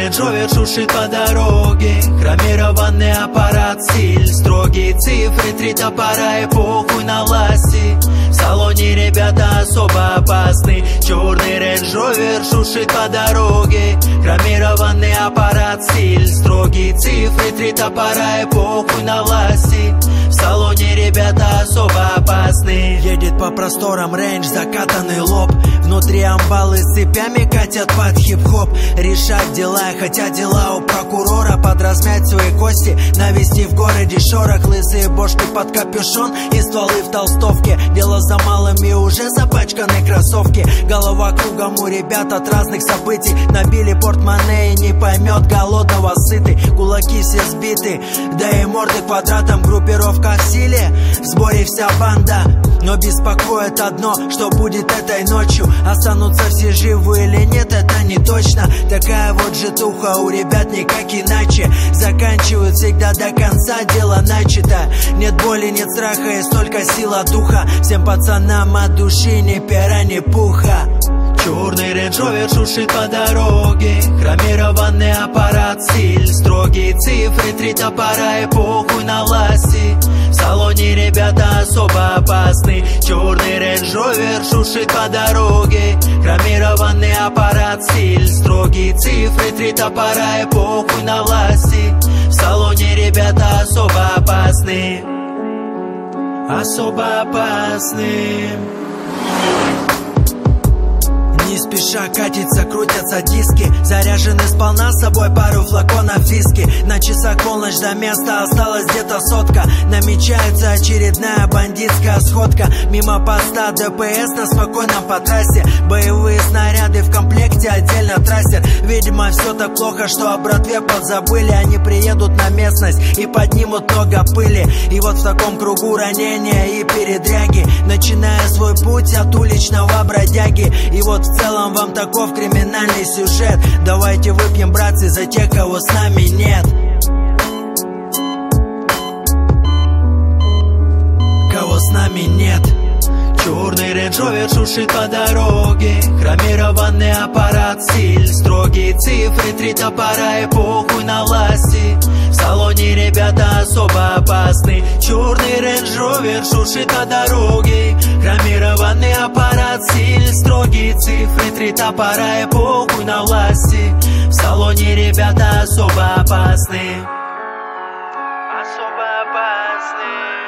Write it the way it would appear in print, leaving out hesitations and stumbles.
рейндж-ровер шуршит по дороге. Хромированный аппарат, стиль, строгие цифры, 3 топора и похуй на власти. В салоне ребята особо опасны. Черный рейндж-ровер шуршит по дороге. Хромированный аппарат, стиль, строгие цифры, 3 топора и похуй на власти. В салоне ребята особо опасны. Едет по просторам рейндж, закатанный лоб. Внутри амбалы с цепями катят под хип-хоп. Решать дела, хотя дела у прокурора. Подразмять свои кости, навести в городе шорох. Лысые бошки под капюшон и стволы в толстовке. Дело за малым и уже запачканы кроссовки. Голова кругом у ребят от разных событий. Набили портмоне и не поймет голодного сытый. Кулаки все сбиты, да и морды квадратом. Группировка в силе, в сборе вся банда. Но беспокоит одно, что будет этой ночью. Останутся все живы или нет, это не точно. Такая вот житуха у ребят, никак иначе. Заканчивают всегда до конца, дело начато. Нет боли, нет страха и столько сила духа. Всем пацанам от души ни пера, ни пуха. Черный рейндж-ровер шуршит по дороге. Хромированный аппарат, стиль, строгие цифры, 3 топора и похуй на власти. В салоне ребята особо опасны. Черный рейндж-ровер шуршит по дороге. Хромированный аппарат, стиль, строгие цифры, 3 топора и похуй на власти. В салоне ребята особо опасны. Особо опасны. Не спеша катится, крутятся диски. Заряжены сполна, с собой пару флаконов виски. На часах полночь, до места осталась где-то сотка. Намечается очередная бандитская сходка. Мимо поста ДПС на спокойном по трассе. Боевые снаряды в комплекте, отдельно трассер. Видимо, все так плохо, что о братве подзабыли. Они приедут на местность и поднимут много пыли. И вот в таком кругу ранения и передряги, начиная свой путь от уличного бродяги. И вот в целом вам таков криминальный сюжет. Давайте выпьем, братцы, за тех, кого с нами нет. Кого с нами нет. Черный рейндж-ровер шуршит по дороге. Хромированный аппарат, стиль, строгие цифры, 3 топора и похуй на власти. В салоне ребята особо опасны. Черный рейндж-ровер шуршит по дороге. Хромированный аппарат, стиль, строгие цифры, 3 топора и похуй на власти. В салоне ребята особо опасны. Особо опасны.